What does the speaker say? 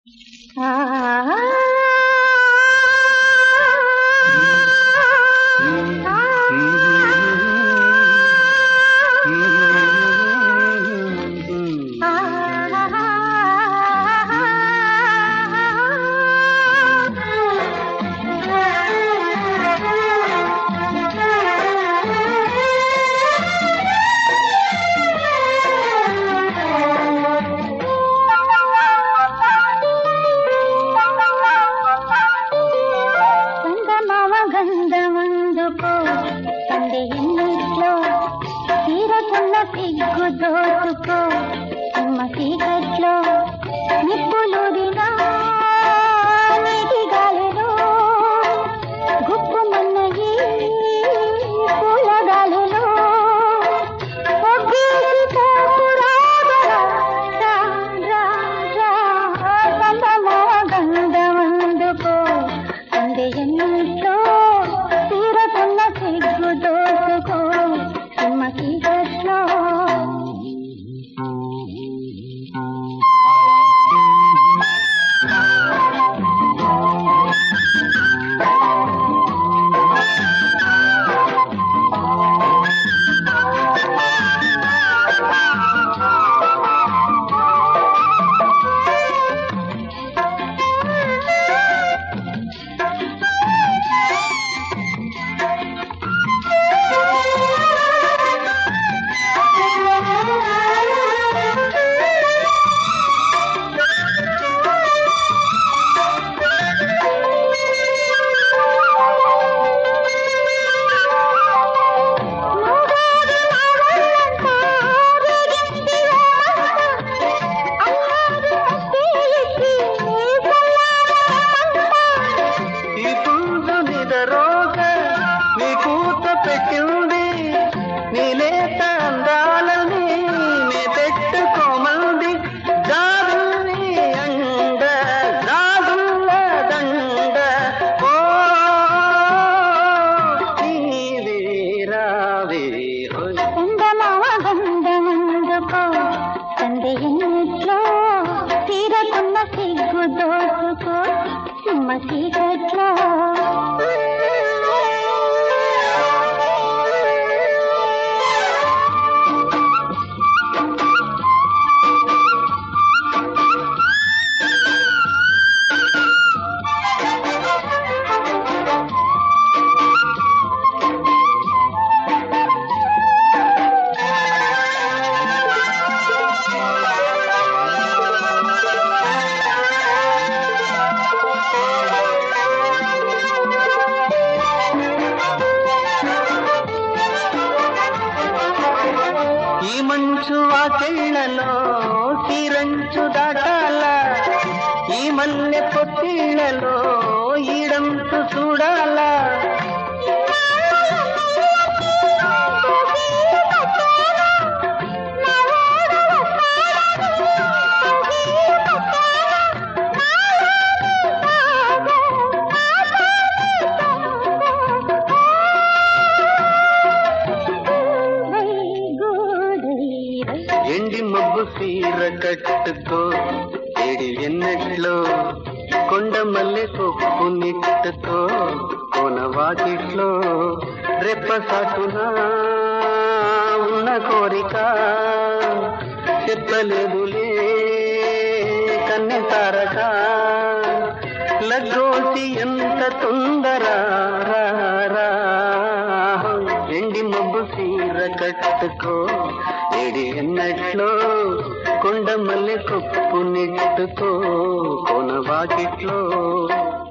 దోచుకో అమ్మ చీకట్లో నిప్పులుడినా నీటి గాలిలో గుప్పుమన్నయి పూల గాలిలో ఒగ్గేసి పోకురాగరా గంధమందుకో అందే ఎన్నట్లో తీరకున్న సిగ్గు దోచుకో అమ్మ చీకట్లో తీరకున్న సిగ్గు దోచుకో అమ్మ చీకట్లో ఈ మంచు వాకిళ్లలో తీరంచు దాటాల ఈ మల్లె పొత్తిళ్లలో ఈడంతు చూడాలా ఎండి మబ్బు సీర కట్టుకో ఏడి ఎన్నట్లో కొండ మల్లె కొప్పు నిట్టుకో కోన వాకిట్లో రెప్పసాటునా ఉన్న కోరిక చెప్పలేదులే కన్నె తారక లగ్గోసి ఎంత తొందర ఎండి మబ్బు సీర కట్టుకో ఏడి ఎన్నట్లో కొండ మల్లె కొప్పు నెట్టుకో కోన వాకిట్లో